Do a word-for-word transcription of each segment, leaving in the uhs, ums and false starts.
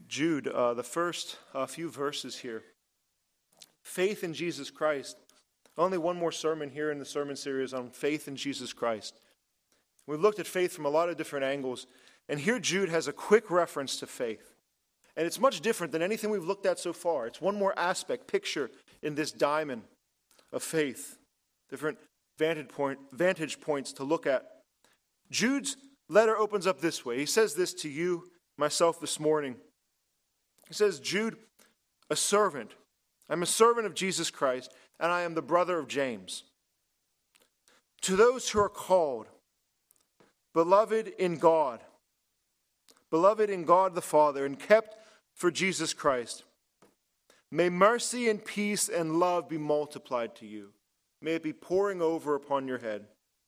Jude, uh, the first uh, few verses here. Faith in Jesus Christ. Only one more sermon here in the sermon series on faith in Jesus Christ. We've looked at faith from a lot of different angles, and here Jude has a quick reference to faith. And it's much different than anything we've looked at so far. It's one more aspect, picture in this diamond of faith. Different vantage point, vantage points to look at. Jude's letter opens up this way. He says this to you, myself, this morning. He says, Jude, a servant. I'm a servant of Jesus Christ, and I am the brother of James. To those who are called, beloved in God, beloved in God the Father, and kept for Jesus Christ, may mercy and peace and love be multiplied to you. May it be pouring over upon your head.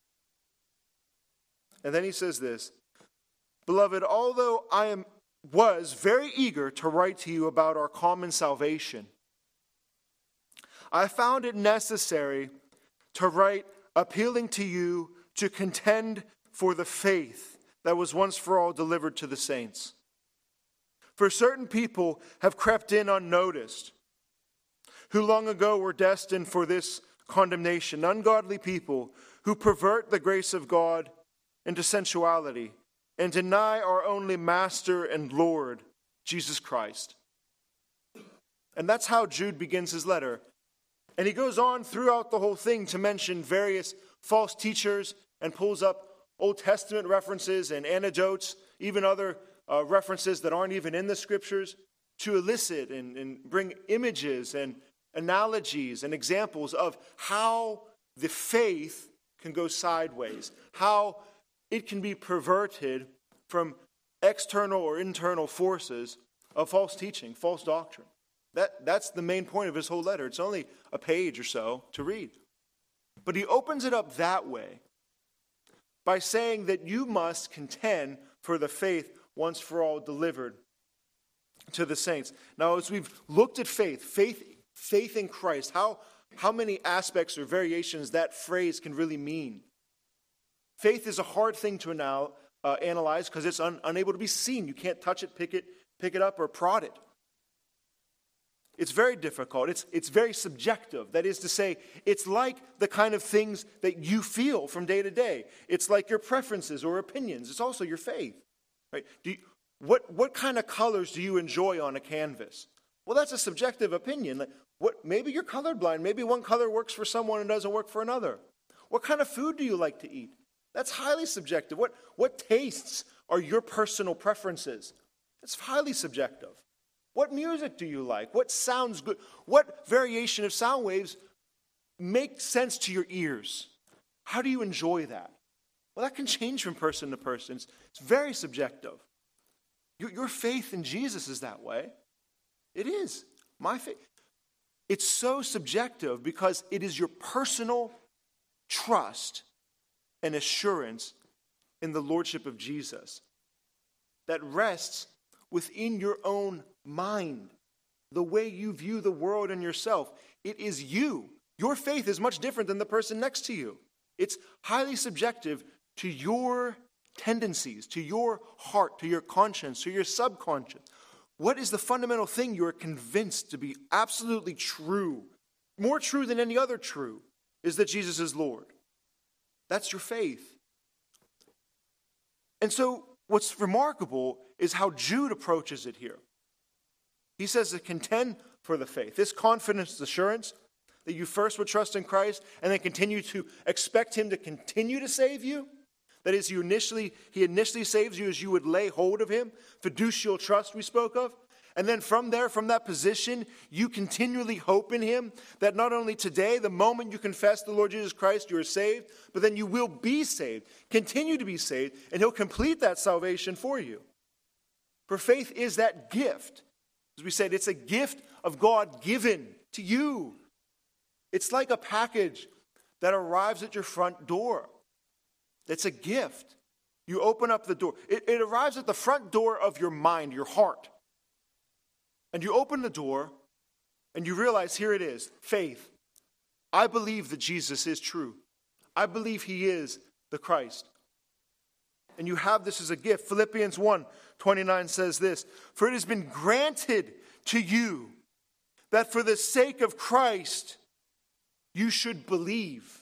And then he says this, beloved, although I am was very eager to write to you about our common salvation, I found it necessary to write appealing to you to contend for the faith that was once for all delivered to the saints. For certain people have crept in unnoticed, who long ago were destined for this condemnation, ungodly people who pervert the grace of God into sensuality and deny our only Master and Lord, Jesus Christ. And that's how Jude begins his letter. And he goes on throughout the whole thing to mention various false teachers and pulls up Old Testament references and anecdotes, even other uh, references that aren't even in the scriptures, to elicit and, and bring images and analogies and examples of how the faith can go sideways, how it can be perverted from external or internal forces of false teaching, false doctrine. That, that's the main point of his whole letter. It's only a page or so to read. But he opens it up that way by saying that you must contend for the faith once for all delivered to the saints. Now, as we've looked at faith, faith, faith in Christ, how, how many aspects or variations that phrase can really mean. Faith is a hard thing to now, uh, analyze because it's un, unable to be seen. You can't touch it, pick it, pick it up, or prod it. It's very difficult. It's, it's very subjective. That is to say, it's like the kind of things that you feel from day to day. It's like your preferences or opinions. It's also your faith. Right? Do you, what, what kind of colors do you enjoy on a canvas? Well, that's a subjective opinion. Like, what, maybe you're colorblind. Maybe one color works for someone and doesn't work for another. What kind of food do you like to eat? That's highly subjective. What, what tastes are your personal preferences? It's highly subjective. What music do you like? What sounds good? What variation of sound waves makes sense to your ears? How do you enjoy that? Well, that can change from person to person. It's, it's very subjective. Your, your faith in Jesus is that way. It is. My faith. It's so subjective because it is your personal trust and assurance in the lordship of Jesus that rests within your own mind, the way you view the world and yourself. It is you. Your faith is much different than the person next to you. It's highly subjective to your tendencies, to your heart, to your conscience, to your subconscious. What is the fundamental thing you are convinced to be absolutely true, more true than any other true, is that Jesus is Lord. That's your faith. And so what's remarkable is how Jude approaches it here. He says to contend for the faith. This confidence, assurance that you first would trust in Christ and then continue to expect him to continue to save you. That is, you initially, he initially saves you as you would lay hold of him. Fiducial trust we spoke of. And then from there, from that position, you continually hope in him that not only today, the moment you confess the Lord Jesus Christ, you are saved, but then you will be saved, continue to be saved, and he'll complete that salvation for you. For faith is that gift. As we said, it's a gift of God given to you. It's like a package that arrives at your front door. It's a gift. You open up the door. It, it arrives at the front door of your mind, your heart. And you open the door and you realize, here it is, faith. I believe that Jesus is true. I believe he is the Christ. and you have this as a gift. Philippians one twenty-nine says this, "For it has been granted to you that for the sake of Christ you should believe."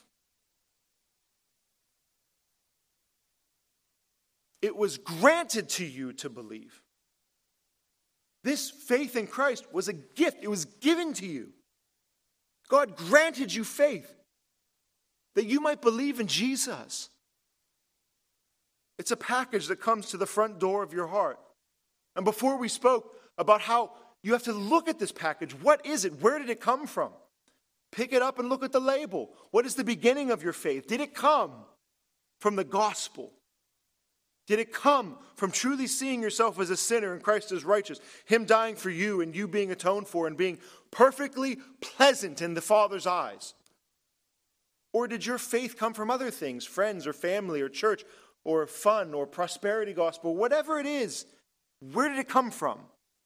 It was granted to you to believe. This faith in Christ was a gift. It was given to you. God granted you faith that you might believe in Jesus. It's a package that comes to the front door of your heart. And before we spoke about how you have to look at this package, what is it? Where did it come from? Pick it up and look at the label. What is the beginning of your faith? Did it come from the gospel? Did it come from truly seeing yourself as a sinner and Christ as righteous? Him dying for you and you being atoned for and being perfectly pleasant in the Father's eyes? Or did your faith come from other things, friends or family or church or fun or prosperity gospel, whatever it is? Where did it come from?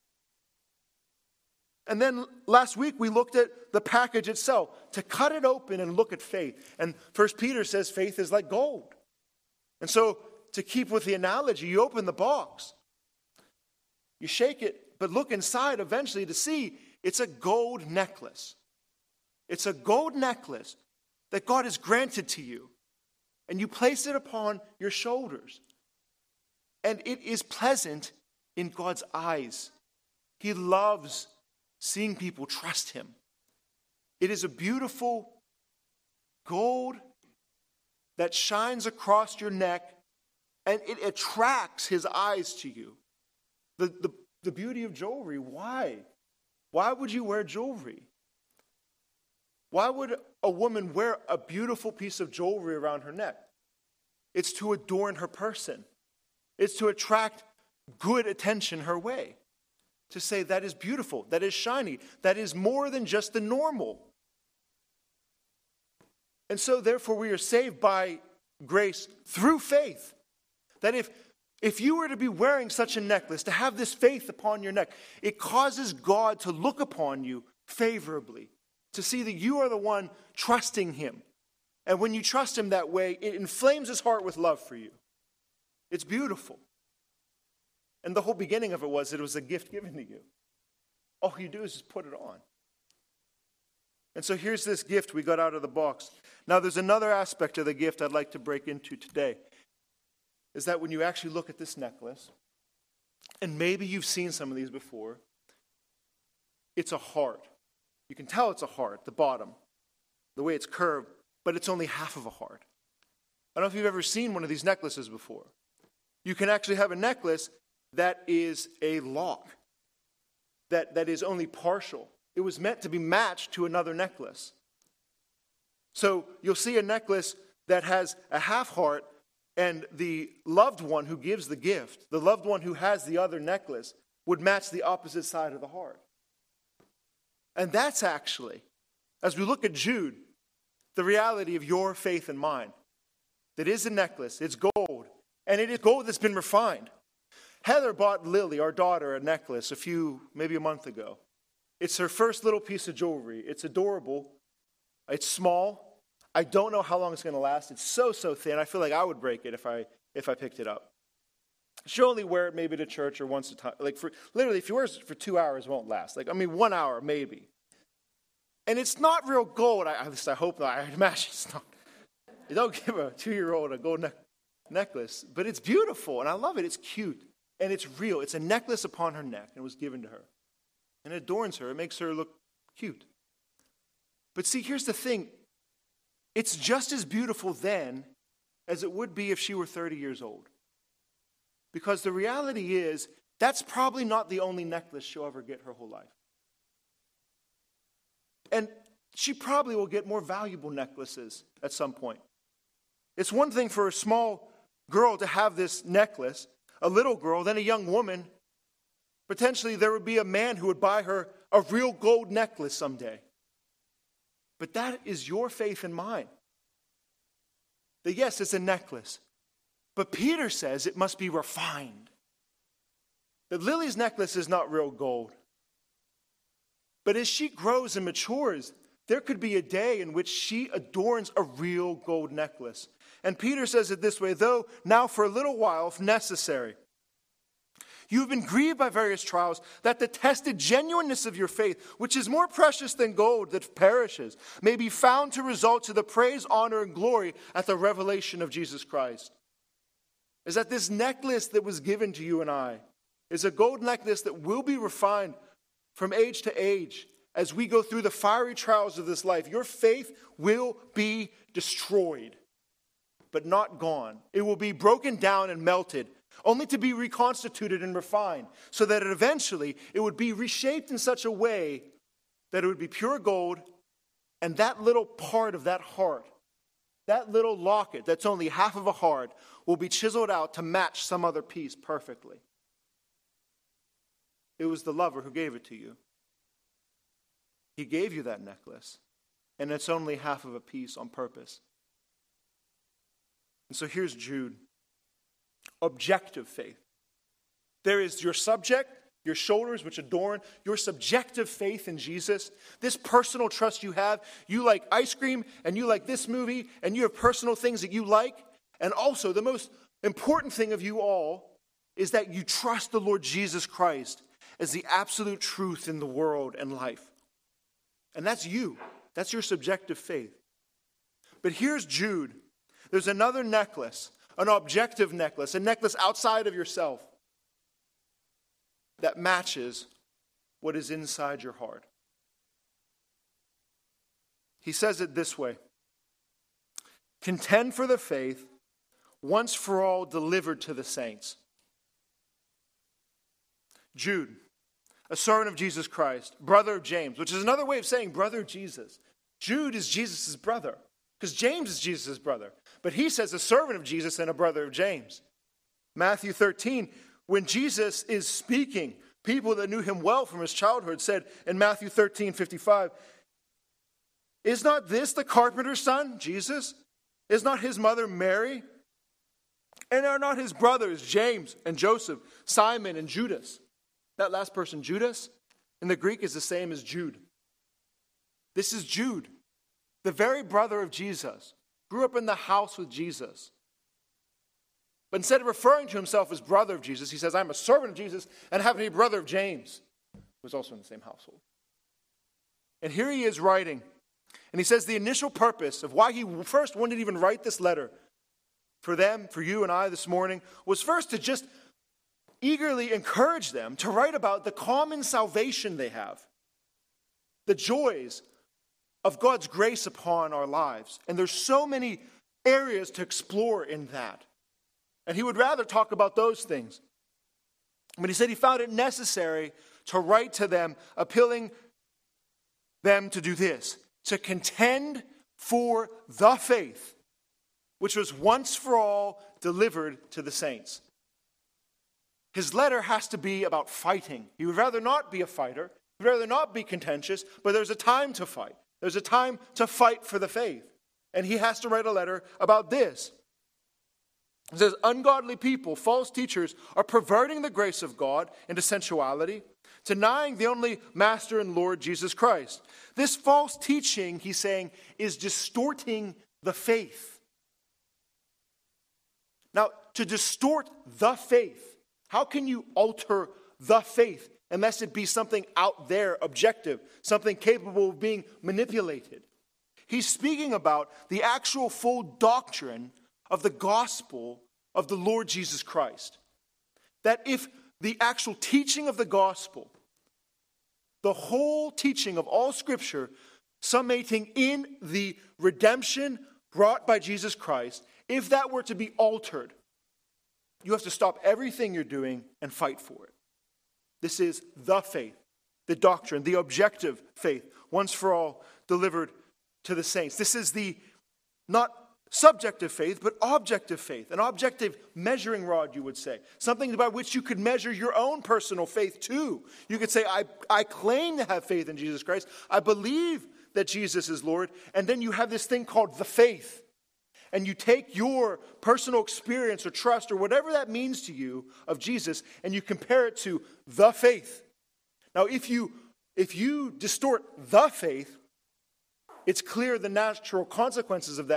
And then last week we looked at the package itself, to cut it open and look at faith. And First Peter says faith is like gold. And so to keep with the analogy, you open the box, you shake it, but look inside eventually to see it's a gold necklace. It's a gold necklace that God has granted to you. And you place it upon your shoulders. And it is pleasant in God's eyes. He loves seeing people trust him. It is a beautiful gold that shines across your neck, and it attracts his eyes to you. The, the, the beauty of jewelry, why? Why would you wear jewelry? Why would a woman wear a beautiful piece of jewelry around her neck? It's to adorn her person. It's to attract good attention her way. To say that is beautiful, that is shiny, that is more than just the normal. And so therefore we are saved by grace through faith. That if, if you were to be wearing such a necklace, to have this faith upon your neck, it causes God to look upon you favorably. To see that you are the one trusting him. And when you trust him that way, it inflames his heart with love for you. It's beautiful. And the whole beginning of it was, it was a gift given to you. All you do is just put it on. And so here's this gift we got out of the box. Now there's another aspect of the gift I'd like to break into today. Is that when you actually look at this necklace, and maybe you've seen some of these before, it's a heart. You can tell it's a heart, the bottom, the way it's curved, but it's only half of a heart. I don't know if you've ever seen one of these necklaces before. You can actually have a necklace that is a lock, that, that is only partial. It was meant to be matched to another necklace. So you'll see a necklace that has a half heart, and the loved one who gives the gift, the loved one who has the other necklace, would match the opposite side of the heart. And that's actually, as we look at Jude, the reality of your faith and mine. That is a necklace, it's gold, and it is gold that's been refined. Heather bought Lily, our daughter, a necklace a few, maybe a month ago. It's her first little piece of jewelry. It's adorable. It's small. I don't know how long it's going to last. It's so, so thin. I feel like I would break it if I if I picked it up. She'll only wear it maybe to church or once a time. Like for literally, if you wear it for two hours, it won't last. Like I mean, one hour maybe. And it's not real gold. I, at least I hope not. I imagine it's not. You don't give a two-year-old a gold ne- necklace, but it's beautiful and I love it. It's cute and it's real. It's a necklace upon her neck and it was given to her, and it adorns her. It makes her look cute. But see, here's the thing. It's just as beautiful then as it would be if she were thirty years old. Because the reality is, that's probably not the only necklace she'll ever get her whole life. And she probably will get more valuable necklaces at some point. It's one thing for a small girl to have this necklace, a little girl, then a young woman. Potentially there would be a man who would buy her a real gold necklace someday. But that is your faith and mine. That yes, it's a necklace. But Peter says it must be refined. That Lily's necklace is not real gold. But as she grows and matures, there could be a day in which she adorns a real gold necklace. And Peter says it this way, though now for a little while, if necessary, you have been grieved by various trials, that the tested genuineness of your faith, which is more precious than gold that perishes, may be found to result to the praise, honor, and glory at the revelation of Jesus Christ. Is that this necklace that was given to you and I is a gold necklace that will be refined from age to age as we go through the fiery trials of this life. Your faith will be destroyed, but not gone. It will be broken down and melted, only to be reconstituted and refined, so that it eventually it would be reshaped in such a way that it would be pure gold, and that little part of that heart, that little locket that's only half of a heart, will be chiseled out to match some other piece perfectly. It was the lover who gave it to you. He gave you that necklace, and it's only half of a piece on purpose. And so here's Jude. Objective faith. There is your subject, your shoulders which adorn, your subjective faith in Jesus, this personal trust you have. You like ice cream, and you like this movie, and you have personal things that you like. And also, the most important thing of you all is that you trust the Lord Jesus Christ as the absolute truth in the world and life. And that's you. That's your subjective faith. But here's Jude. There's another necklace, an objective necklace, a necklace outside of yourself that matches what is inside your heart. He says it this way: contend for the faith once for all delivered to the saints. Jude, a servant of Jesus Christ, brother of James, which is another way of saying brother of Jesus. Jude is Jesus' brother, because James is Jesus' brother. But he says a servant of Jesus and a brother of James. Matthew thirteen, when Jesus is speaking, people that knew him well from his childhood said in Matthew thirteen fifty-five, is not this the carpenter's son, Jesus? Is not his mother Mary? And are not his brothers James and Joseph, Simon and Judas? That last person, Judas, in the Greek is the same as Jude. This is Jude, the very brother of Jesus, grew up in the house with Jesus. But instead of referring to himself as brother of Jesus, he says, I'm a servant of Jesus and happen to be brother of James, who was also in the same household. And here he is writing, and he says the initial purpose of why he first wanted to even write this letter for them, for you and I this morning, was first to just eagerly encourage them to write about the common salvation they have, the joys of God's grace upon our lives. And there's so many areas to explore in that. And he would rather talk about those things. But he said he found it necessary to write to them, appealing them to do this, to contend for the faith, which was once for all delivered to the saints. His letter has to be about fighting. He would rather not be a fighter. He would rather not be contentious, but there's a time to fight. There's a time to fight for the faith. And he has to write a letter about this. It says, ungodly people, false teachers, are perverting the grace of God into sensuality, denying the only Master and Lord Jesus Christ. This false teaching, he's saying, is distorting the faith. Now, to distort the faith, how can you alter the faith unless it be something out there, objective, something capable of being manipulated? He's speaking about the actual full doctrine of the gospel of the Lord Jesus Christ. That if the actual teaching of the gospel, the whole teaching of all Scripture, summating in the redemption brought by Jesus Christ, if that were to be altered, you have to stop everything you're doing and fight for it. This is the faith, the doctrine, the objective faith, once for all delivered to the saints. This is the not subjective faith, but objective faith, an objective measuring rod, you would say. Something by which you could measure your own personal faith too. You could say, I, I claim to have faith in Jesus Christ. I believe that Jesus is Lord. And then you have this thing called the faith. And you take your personal experience or trust or whatever that means to you of Jesus, and you compare it to the faith. Now, if you, if you distort the faith, it's clear the natural consequences of that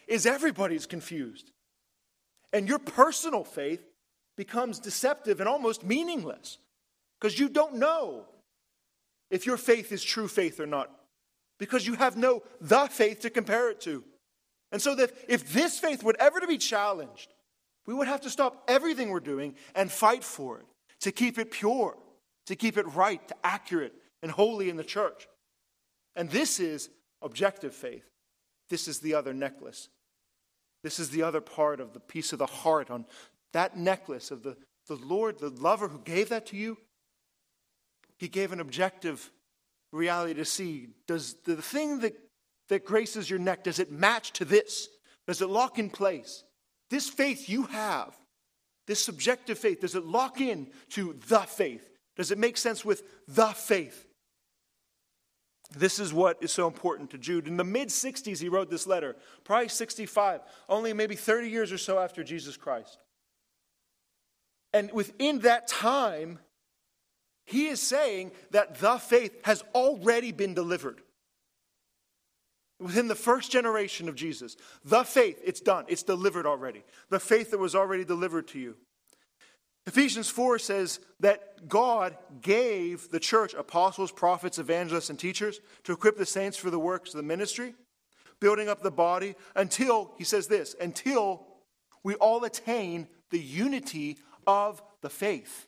is everybody's confused. And your personal faith becomes deceptive and almost meaningless because you don't know if your faith is true faith or not, because you have no the faith to compare it to. And so that if this faith would ever to be challenged, we would have to stop everything we're doing and fight for it, to keep it pure, to keep it right, to accurate and holy in the church. And this is objective faith. This is the other necklace. This is the other part of the piece of the heart on that necklace of the, the Lord, the lover who gave that to you. He gave an objective reality to see. Does the thing that, that graces your neck, does it match to this? Does it lock in place? This faith you have, this subjective faith, does it lock in to the faith? Does it make sense with the faith? This is what is so important to Jude. In the mid-sixties, he wrote this letter, probably sixty-five, only maybe thirty years or so after Jesus Christ. And within that time, he is saying that the faith has already been delivered. Within the first generation of Jesus, the faith, it's done. It's delivered already. The faith that was already delivered to you. Ephesians four says that God gave the church apostles, prophets, evangelists, and teachers to equip the saints for the works of the ministry, building up the body until, he says this, until we all attain the unity of the faith,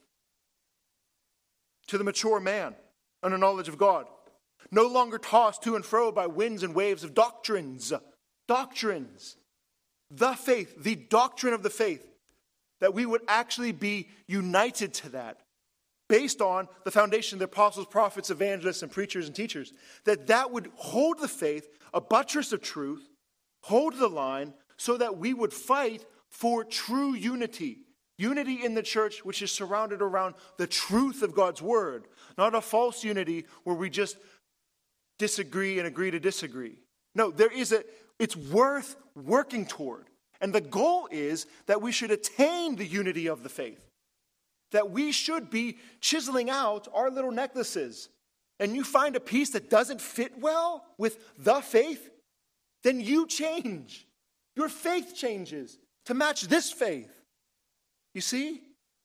to the mature man and the knowledge of God, no longer tossed to and fro by winds and waves of doctrines. Doctrines. The faith, the doctrine of the faith, that we would actually be united to that, based on the foundation of the apostles, prophets, evangelists, and preachers and teachers, that that would hold the faith, a buttress of truth, hold the line, so that we would fight for true unity. Unity in the church which is surrounded around the truth of God's word, not a false unity where we just disagree and agree to disagree. No, there is a, it's worth working toward. And the goal is that we should attain the unity of the faith. That we should be chiseling out our little necklaces. And you find a piece that doesn't fit well with the faith, then you change. Your faith changes to match this faith. You see?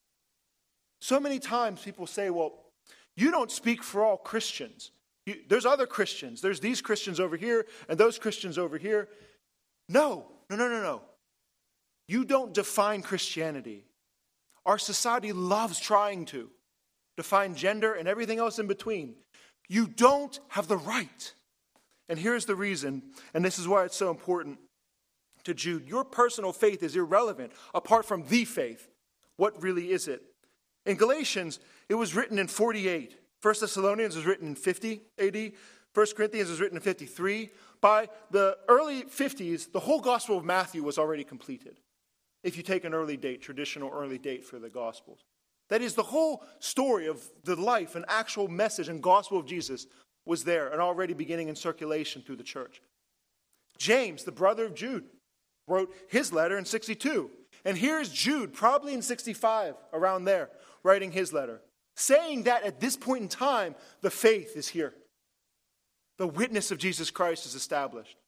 So many times people say, well, you don't speak for all Christians. You, there's other Christians. There's these Christians over here and those Christians over here. No, no, no, no, no. You don't define Christianity. Our society loves trying to define gender and everything else in between. You don't have the right. And here's the reason, and this is why it's so important to Jude. Your personal faith is irrelevant apart from the faith. What really is it? In Galatians, it was written in forty-eight. First Thessalonians was written in fifty A D. First Corinthians was written in fifty-three. By the early fifties, the whole Gospel of Matthew was already completed. If you take an early date, traditional early date for the Gospels. That is, the whole story of the life and actual message and gospel of Jesus was there and already beginning in circulation through the church. James, the brother of Jude, wrote his letter in sixty-two. And here's Jude, probably in sixty-five, around there, writing his letter, saying that at this point in time, the faith is here. The witness of Jesus Christ is established.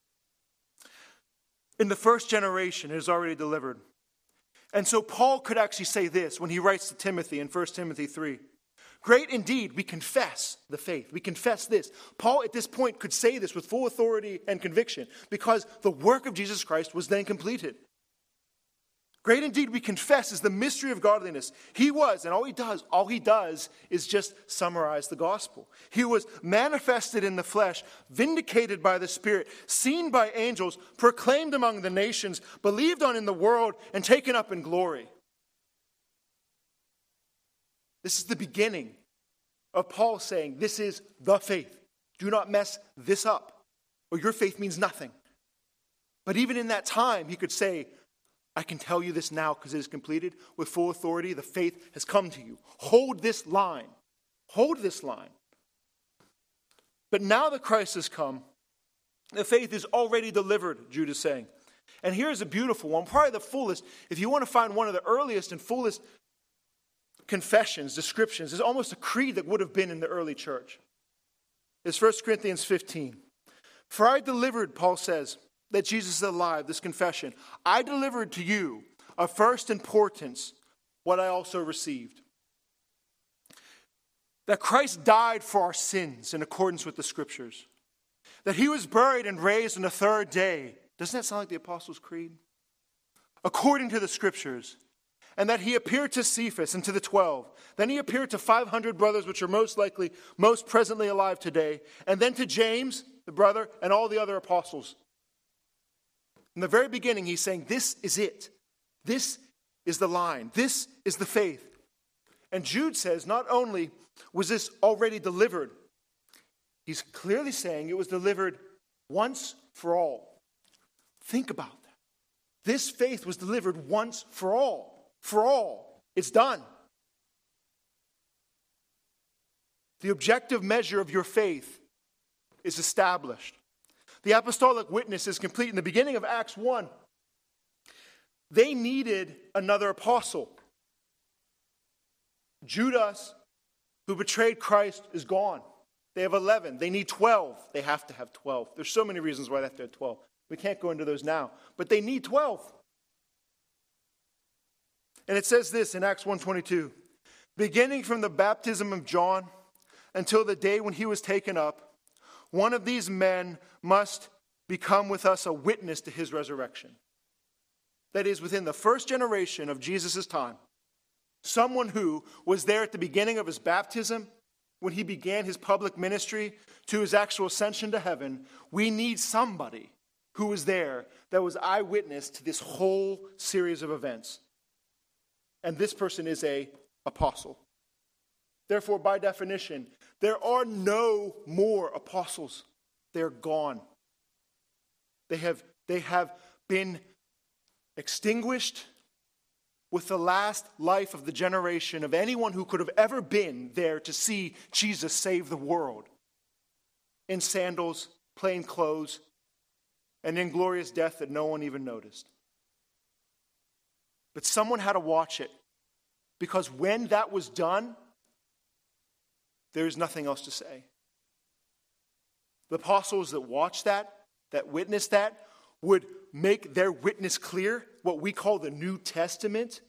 In the first generation, it is already delivered. And so Paul could actually say this when he writes to Timothy in First Timothy three. Great indeed, we confess the faith. We confess this. Paul at this point could say this with full authority and conviction because the work of Jesus Christ was then completed. Great indeed, we confess, is the mystery of godliness. He was, and all he does, all he does is just summarize the gospel. He was manifested in the flesh, vindicated by the Spirit, seen by angels, proclaimed among the nations, believed on in the world, and taken up in glory. This is the beginning of Paul saying, this is the faith. Do not mess this up, or your faith means nothing. But even in that time, he could say, I can tell you this now because it is completed with full authority. The faith has come to you. Hold this line. Hold this line. But now that Christ has come, the faith is already delivered, Jude is saying. And here's a beautiful one, probably the fullest. If you want to find one of the earliest and fullest confessions, descriptions, it's almost a creed that would have been in the early church. It's First Corinthians fifteen. For I delivered, Paul says, that Jesus is alive, this confession, I delivered to you of first importance what I also received. That Christ died for our sins in accordance with the Scriptures. That he was buried and raised on the third day. Doesn't that sound like the Apostles' Creed? According to the Scriptures. And that he appeared to Cephas and to the twelve. Then he appeared to five hundred brothers, which are most likely, most presently alive today. And then to James, the brother, and all the other apostles. In the very beginning, he's saying, this is it. This is the line. This is the faith. And Jude says, not only was this already delivered, he's clearly saying it was delivered once for all. Think about that. This faith was delivered once for all. For all. It's done. The objective measure of your faith is established. The apostolic witness is complete. In the beginning of Acts one, they needed another apostle. Judas, who betrayed Christ, is gone. They have eleven. They need twelve. They have to have twelve. There's so many reasons why they have to have twelve. We can't go into those now. But they need twelve. And it says this in Acts one twenty-two. Beginning from the baptism of John until the day when he was taken up, one of these men must become with us a witness to his resurrection. That is, within the first generation of Jesus' time, someone who was there at the beginning of his baptism, when he began his public ministry, to his actual ascension to heaven, we need somebody who was there that was eyewitness to this whole series of events. And this person is an apostle. Therefore, by definition, there are no more apostles. They're gone. They have, they have been extinguished with the last life of the generation of anyone who could have ever been there to see Jesus save the world. In sandals, plain clothes, and in glorious death that no one even noticed. But someone had to watch it. Because when that was done, there is nothing else to say. The apostles that watched that, that witnessed that, would make their witness clear, what we call the New Testament.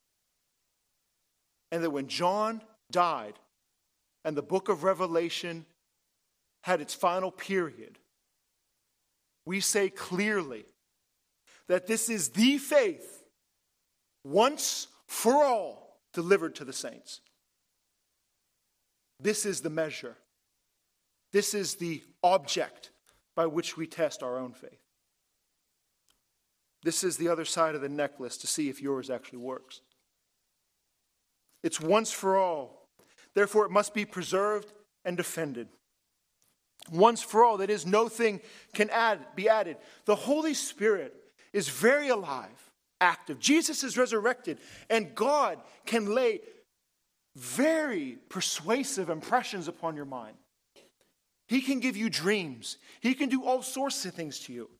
And that when John died and the book of Revelation had its final period, we say clearly that this is the faith, once for all, delivered to the saints. This is the measure. This is the object by which we test our own faith. This is the other side of the necklace to see if yours actually works. It's once for all. Therefore, it must be preserved and defended. Once for all, that is, no thing can add, be added. The Holy Spirit is very alive, active. Jesus is resurrected, and God can lay very persuasive impressions upon your mind. He can give you dreams. He can do all sorts of things to you.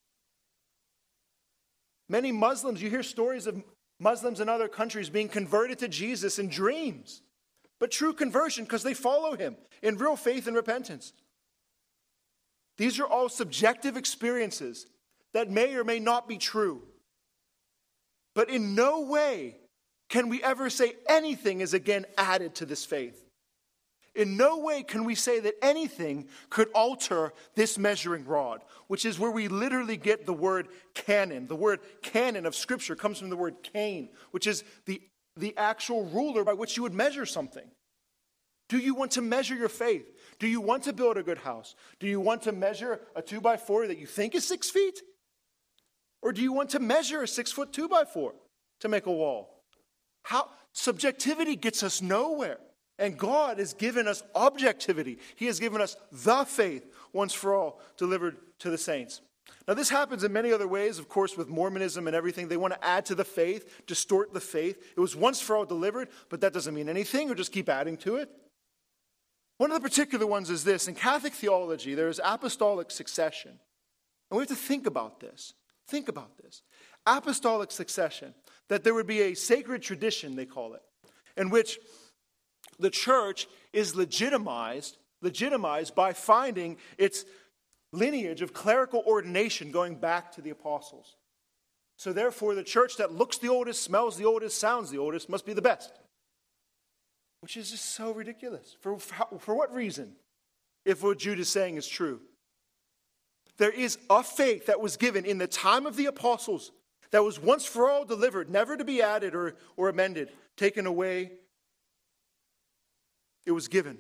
Many Muslims, you hear stories of Muslims in other countries being converted to Jesus in dreams. But true conversion because they follow him in real faith and repentance. These are all subjective experiences that may or may not be true. But in no way can we ever say anything is again added to this faith. In no way can we say that anything could alter this measuring rod, which is where we literally get the word canon. The word canon of Scripture comes from the word Cain, which is the, the actual ruler by which you would measure something. Do you want to measure your faith? Do you want to build a good house? Do you want to measure a two by four that you think is six feet? Or do you want to measure a six foot two by four to make a wall? How subjectivity gets us nowhere. And God has given us objectivity. He has given us the faith once for all delivered to the saints. Now this happens in many other ways, of course, with Mormonism and everything. They want to add to the faith, distort the faith. It was once for all delivered, but that doesn't mean anything, or just keep adding to it. One of the particular ones is this. In Catholic theology, there is apostolic succession. And we have to think about this. Think about this. Apostolic succession. That there would be a sacred tradition, they call it, in which the church is legitimized, legitimized by finding its lineage of clerical ordination going back to the apostles. So therefore, the church that looks the oldest, smells the oldest, sounds the oldest, must be the best. Which is just so ridiculous. For, for what reason? If what Jude is saying is true. There is a faith that was given in the time of the apostles that was once for all delivered, never to be added or, or amended, taken away. It was given.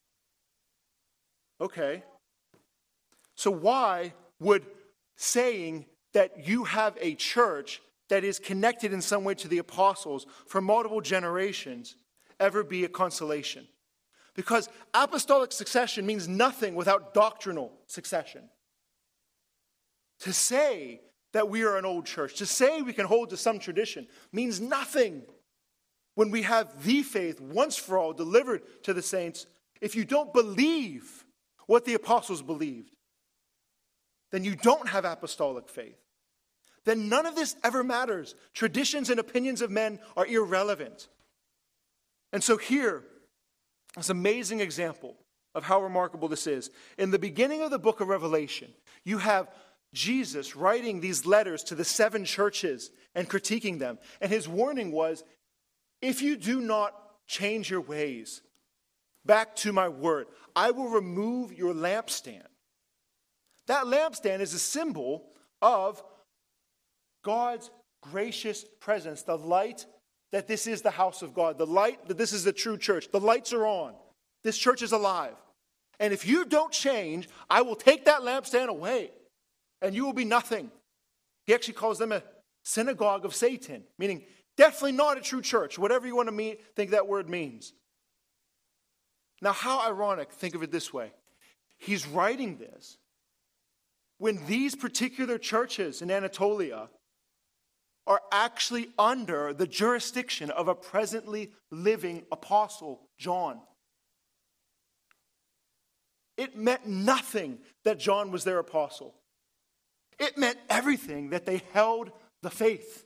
Okay. So why would saying that you have a church that is connected in some way to the apostles for multiple generations ever be a consolation? Because apostolic succession means nothing without doctrinal succession. To say that we are an old church, to say we can hold to some tradition, means nothing when we have the faith once for all delivered to the saints. If you don't believe what the apostles believed, then you don't have apostolic faith. Then none of this ever matters. Traditions and opinions of men are irrelevant. And so here, this amazing example of how remarkable this is. In the beginning of the book of Revelation, you have Jesus writing these letters to the seven churches and critiquing them. And his warning was, if you do not change your ways back to my word, I will remove your lampstand. That lampstand is a symbol of God's gracious presence, the light that this is the house of God, the light that this is the true church. The lights are on. This church is alive. And if you don't change, I will take that lampstand away, and you will be nothing. He actually calls them a synagogue of Satan, meaning definitely not a true church, whatever you want to mean, think that word means. Now, how ironic, think of it this way. He's writing this when these particular churches in Anatolia are actually under the jurisdiction of a presently living apostle, John. It meant nothing that John was their apostle. It meant everything that they held the faith.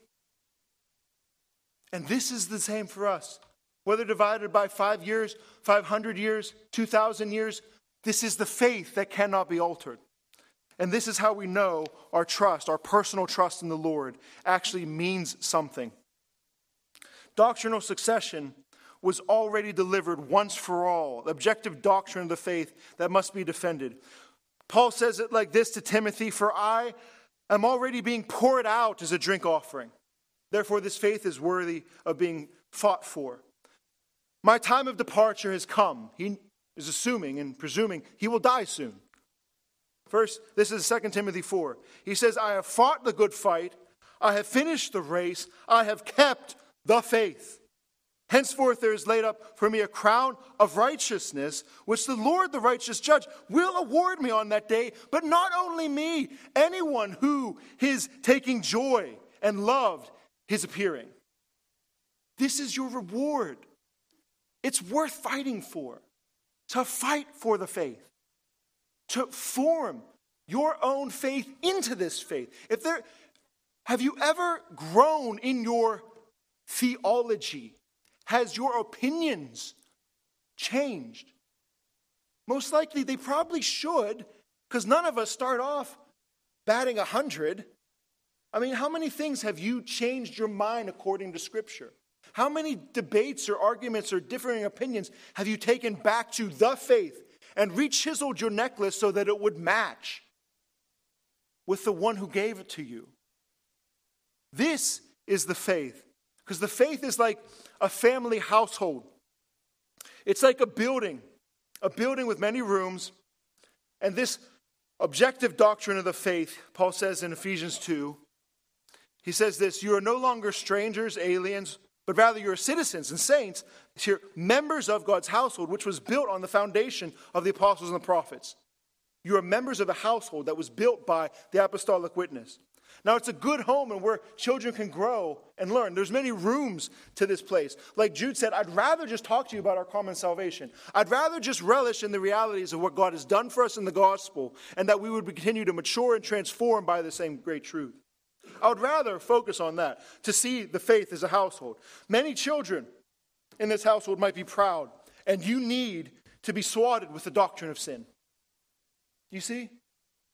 And this is the same for us. Whether divided by five years, five hundred years, two thousand years, this is the faith that cannot be altered. And this is how we know our trust, our personal trust in the Lord, actually means something. Doctrinal succession was already delivered once for all, objective doctrine of the faith that must be defended. Paul says it like this to Timothy, for I am already being poured out as a drink offering. Therefore, this faith is worthy of being fought for. My time of departure has come. He is assuming and presuming he will die soon. First, this is Second Timothy four. He says, I have fought the good fight. I have finished the race. I have kept the faith. Henceforth there is laid up for me a crown of righteousness, which the Lord, the righteous judge, will award me on that day. But not only me, anyone who is taking joy and loved his appearing. This is your reward. It's worth fighting for. To fight for the faith. To form your own faith into this faith. If there, have you ever grown in your theology? Has your opinions changed? Most likely they probably should, because none of us start off batting a hundred. I mean, how many things have you changed your mind according to Scripture? How many debates or arguments or differing opinions have you taken back to the faith and re-chiseled your necklace so that it would match with the one who gave it to you? This is the faith. Because the faith is like a family household. It's like a building, a building with many rooms. And this objective doctrine of the faith, Paul says in Ephesians two, he says this, you are no longer strangers, aliens, but rather you are citizens and saints, you're members of God's household, which was built on the foundation of the apostles and the prophets. You are members of a household that was built by the apostolic witness. Now, it's a good home and where children can grow and learn. There's many rooms to this place. Like Jude said, I'd rather just talk to you about our common salvation. I'd rather just relish in the realities of what God has done for us in the gospel and that we would continue to mature and transform by the same great truth. I would rather focus on that, to see the faith as a household. Many children in this household might be proud, and you need to be swatted with the doctrine of sin. You see?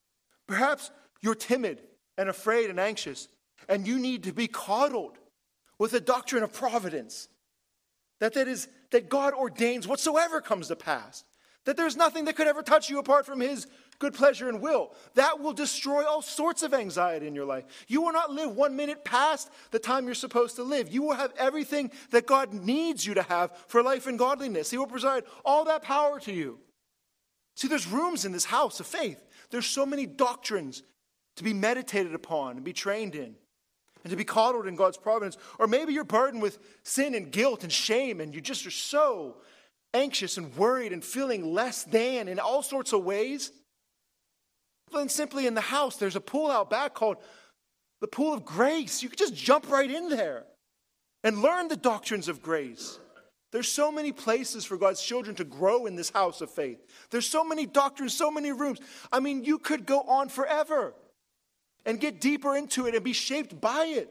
Perhaps you're timid and afraid and anxious, and you need to be coddled with the doctrine of providence. That that is that God ordains whatsoever comes to pass. That there's nothing that could ever touch you apart from his good pleasure and will. That will destroy all sorts of anxiety in your life. You will not live one minute past the time you're supposed to live. You will have everything that God needs you to have for life and godliness. He will provide all that power to you. See, there's rooms in this house of faith. There's so many doctrines to be meditated upon and be trained in, and to be coddled in God's providence. Or maybe you're burdened with sin and guilt and shame, and you just are so anxious and worried and feeling less than in all sorts of ways. Then simply in the house, there's a pool out back called the Pool of Grace. You can just jump right in there and learn the doctrines of grace. There's so many places for God's children to grow in this house of faith. There's so many doctrines, so many rooms. I mean, you could go on forever and get deeper into it and be shaped by it.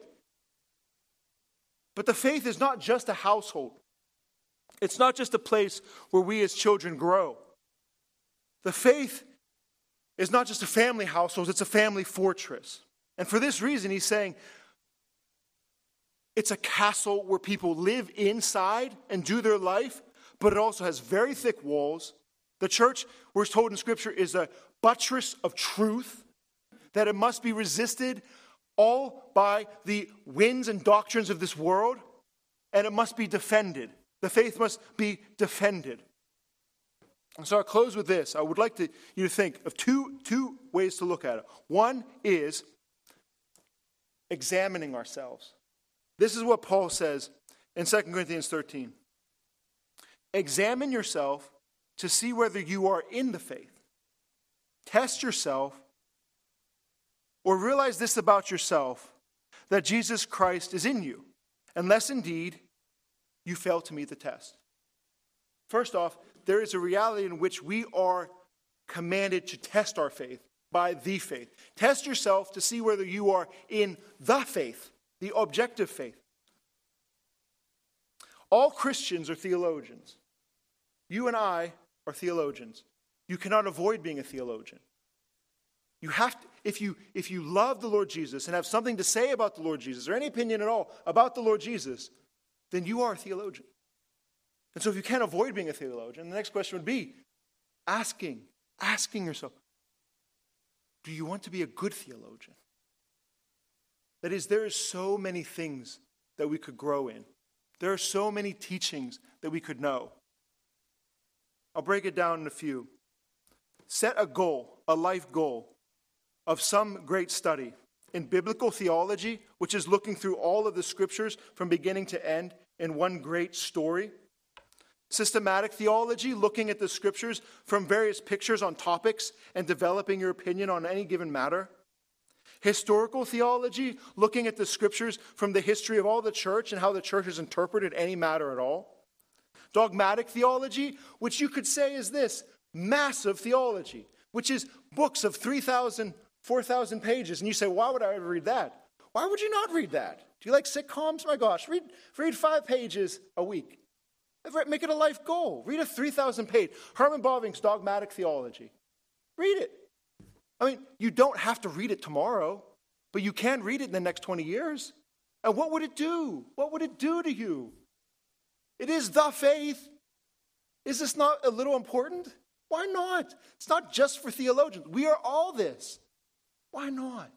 But the faith is not just a household. It's not just a place where we as children grow. The faith is not just a family household, it's a family fortress. And for this reason, he's saying it's a castle where people live inside and do their life, but it also has very thick walls. The church, we're told in Scripture, is a buttress of truth, that it must be resisted all by the winds and doctrines of this world, and it must be defended. The faith must be defended. And so I'll close with this. I would like to, you to think of two, two ways to look at it. One is examining ourselves. This is what Paul says in Second Corinthians thirteen. Examine yourself to see whether you are in the faith. Test yourself, or realize this about yourself, that Jesus Christ is in you, unless indeed you fail to meet the test. First off, there is a reality in which we are commanded to test our faith by the faith. Test yourself to see whether you are in the faith, the objective faith. All Christians are theologians. You and I are theologians. You cannot avoid being a theologian. You have to, if you, if you love the Lord Jesus and have something to say about the Lord Jesus, or any opinion at all about the Lord Jesus, then you are a theologian. And so if you can't avoid being a theologian, the next question would be asking, asking yourself, do you want to be a good theologian? That is, there are so many things that we could grow in. There are so many teachings that we could know. I'll break it down in a few. Set a goal, a life goal, of some great study in biblical theology, which is looking through all of the scriptures from beginning to end in one great story. Systematic theology, looking at the scriptures from various pictures on topics and developing your opinion on any given matter. Historical theology, looking at the scriptures from the history of all the church and how the church has interpreted any matter at all. Dogmatic theology, which you could say is this, massive theology, which is books of three thousand, four thousand pages. And you say, why would I ever read that? Why would you not read that? Do you like sitcoms? My gosh, read, read five pages a week. Make it a life goal. Read a three thousand page. Herman Bavinck's Dogmatic Theology. Read it. I mean, you don't have to read it tomorrow, but you can read it in the next twenty years. And what would it do? What would it do to you? It is the faith. Is this not a little important? Why not? It's not just for theologians. We are all this. Why not?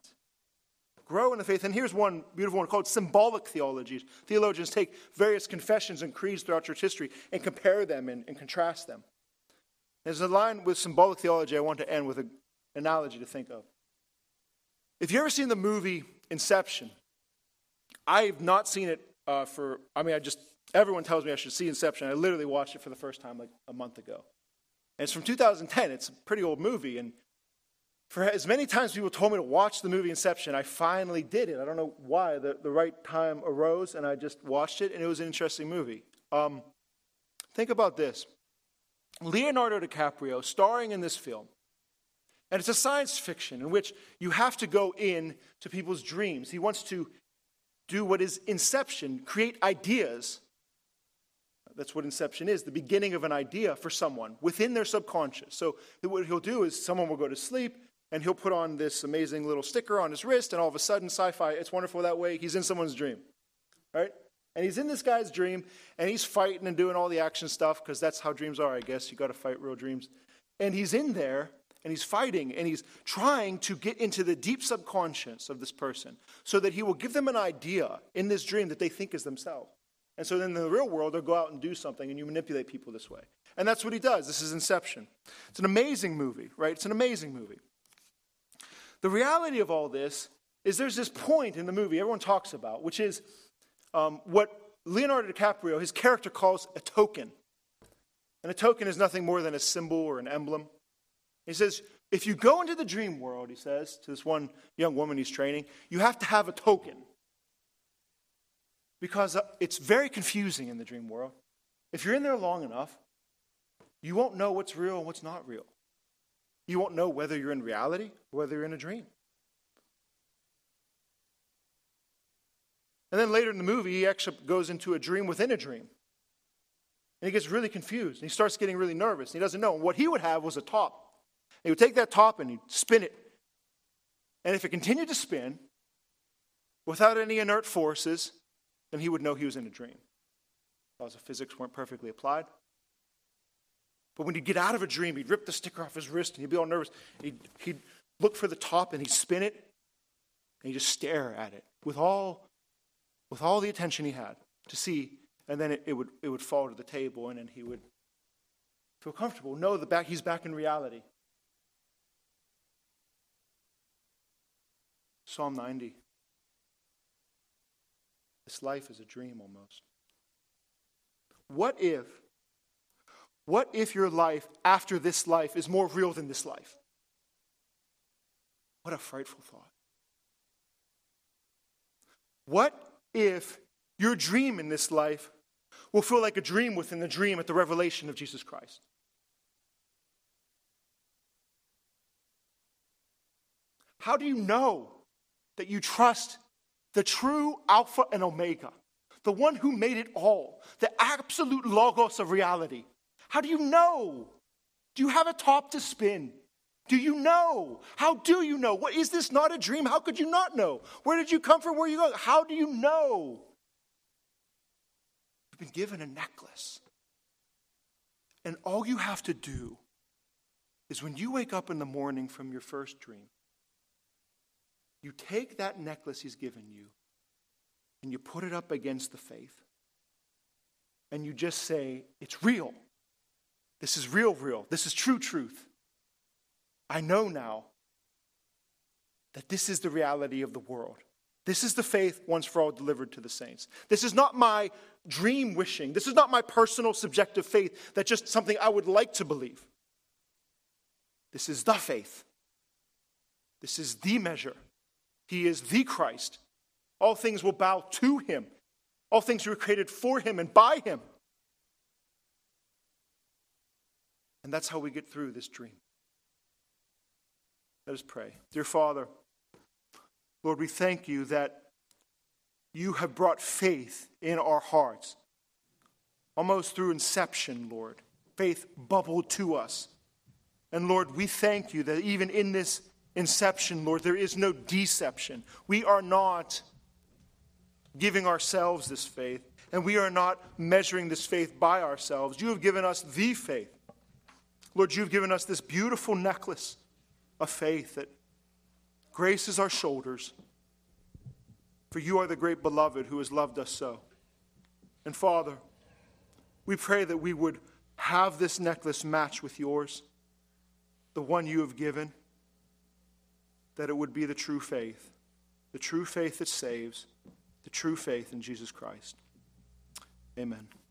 Grow in the faith. And here's one beautiful one called symbolic theology. Theologians take various confessions and creeds throughout church history and compare them and, and contrast them. There's a line with symbolic theology I want to end with an analogy to think of. If you've ever seen the movie Inception, I've not seen it uh, for, I mean, I just, everyone tells me I should see Inception. I literally watched it for the first time like a month ago. And it's from two thousand ten. It's a pretty old movie. And for as many times people told me to watch the movie Inception, I finally did it. I don't know why. The, the right time arose, and I just watched it, and it was an interesting movie. Um, think about this. Leonardo DiCaprio starring in this film. And it's a science fiction in which you have to go in to people's dreams. He wants to do what is inception, create ideas. That's what inception is, the beginning of an idea for someone within their subconscious. So what he'll do is someone will go to sleep, and he'll put on this amazing little sticker on his wrist, and all of a sudden, sci-fi, it's wonderful that way, he's in someone's dream, right? And he's in this guy's dream, and he's fighting and doing all the action stuff, because that's how dreams are, I guess. You got to fight real dreams. And he's in there, and he's fighting, and he's trying to get into the deep subconscious of this person so that he will give them an idea in this dream that they think is themselves. And so then in the real world, they'll go out and do something, and you manipulate people this way. And that's what he does. This is Inception. It's an amazing movie, right? It's an amazing movie. The reality of all this is there's this point in the movie everyone talks about, which is um, what Leonardo DiCaprio, his character, calls a token. And a token is nothing more than a symbol or an emblem. He says, if you go into the dream world, he says, to this one young woman he's training, you have to have a token. Because it's very confusing in the dream world. If you're in there long enough, you won't know what's real and what's not real. You won't know whether you're in reality or whether you're in a dream. And then later in the movie, he actually goes into a dream within a dream. And he gets really confused. And he starts getting really nervous. And he doesn't know. And what he would have was a top. He would take that top and he'd spin it. And if it continued to spin, without any inert forces, then he would know he was in a dream. Laws of physics weren't perfectly applied. But when he'd get out of a dream, he'd rip the sticker off his wrist and he'd be all nervous. He'd, he'd look for the top and he'd spin it. And he'd just stare at it with all, with all the attention he had to see. And then it, it would it would fall to the table, and then he would feel comfortable, know that back, he's back in reality. Psalm ninety. This life is a dream almost. What if, what if your life after this life is more real than this life? What a frightful thought. What if your dream in this life will feel like a dream within the dream at the revelation of Jesus Christ? How do you know that you trust the true Alpha and Omega, the one who made it all, the absolute logos of reality? How do you know? Do you have a top to spin? Do you know? How do you know? What, is this not a dream? How could you not know? Where did you come from? Where are you going? How do you know? You've been given a necklace. And all you have to do is when you wake up in the morning from your first dream, you take that necklace he's given you and you put it up against the faith. And you just say, it's real. This is real, real. This is true truth. I know now that this is the reality of the world. This is the faith once for all delivered to the saints. This is not my dream wishing. This is not my personal subjective faith that's just something I would like to believe. This is the faith. This is the measure. He is the Christ. All things will bow to him. All things were created for him and by him. And that's how we get through this dream. Let us pray. Dear Father, Lord, we thank you that you have brought faith in our hearts. Almost through inception, Lord. Faith bubbled to us. And Lord, we thank you that even in this inception, Lord, there is no deception. We are not giving ourselves this faith, and we are not measuring this faith by ourselves. You have given us the faith. Lord, you've given us this beautiful necklace of faith that graces our shoulders. For you are the great beloved who has loved us so. And Father, we pray that we would have this necklace match with yours, the one you have given, that it would be the true faith, the true faith that saves, the true faith in Jesus Christ. Amen.